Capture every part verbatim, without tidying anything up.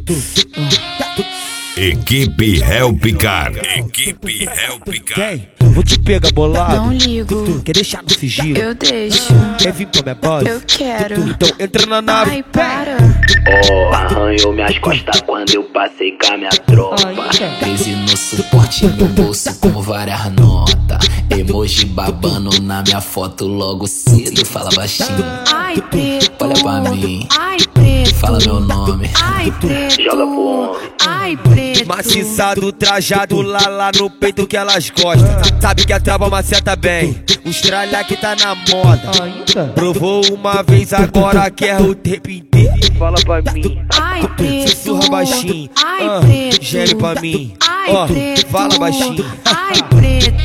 Equipe Helpicar. Equipe Helpicar. Quem? Vou te pegar bolado. Não ligo. Quer deixar no sigilo? Eu deixo. Quer vir pra minha base? Eu quero. Então entra na nave. Ai, para. Oh, arranhou minhas costas quando eu passei com a minha tropa. treze no suporte, no bolso com várias notas. Emoji babando na minha foto logo cedo. Fala baixinho, Ai, preto. olha pra mim, Ai, preto. fala meu nome. Ai, preto. Joga pro homem. Ai, preto. Maciçado, trajado lá, lá no peito que elas gostam. Sabe que a trava maceta bem. Os tralha que tá na moda. Provou uma vez, agora quer o tempo inteiro. Fala pra mim. Ai, preto. Sussurra baixinho. Ai, Ah, preto. geme pra mim. Ai, Ó, preto. fala baixinho. Ai, preto.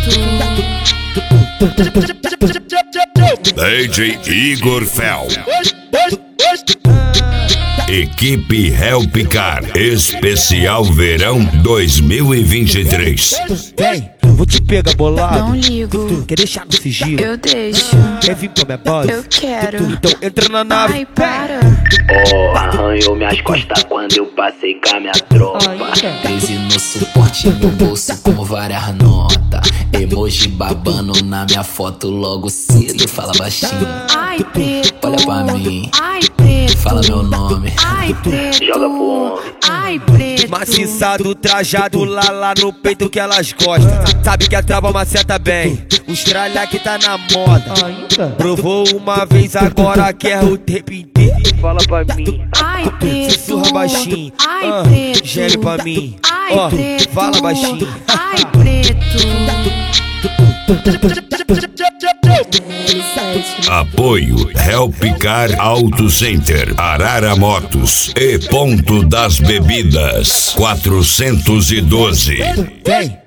D J Igor Fel. Equipe Helpicar. Especial Verão dois mil e vinte e três. Vem, vou te pegar bolado. Não ligo. Quer deixar no sigilo? Eu deixo. Quer vir pra minha base? Eu quero. Então entra na nave. Ai, para. Oh, arranhou minhas costas quando eu passei com a minha tropa. treze no suporte, no bolso com várias notas. Emoji babando na minha foto logo cedo. Fala baixinho, Ai, preto. olha pra mim, Ai, preto. fala meu nome. Ai, preto. Joga pro homem. Ai, preto. Maciçado, trajado lá, lá no peito que elas gostam. Sabe que a trava maceta bem. Os tralha que tá na moda. Provou uma vez, agora quer o tempo inteiro. Fala pra mim. Ai, preto. Sussurra baixinho. Ai, Ah, preto. geme pra mim. Ai, Ó, preto. fala baixinho. Ai, preto. Apoio Helpicar Auto Center, Arara Motos e Ponto das Bebidas quatrocentos e doze. Vem,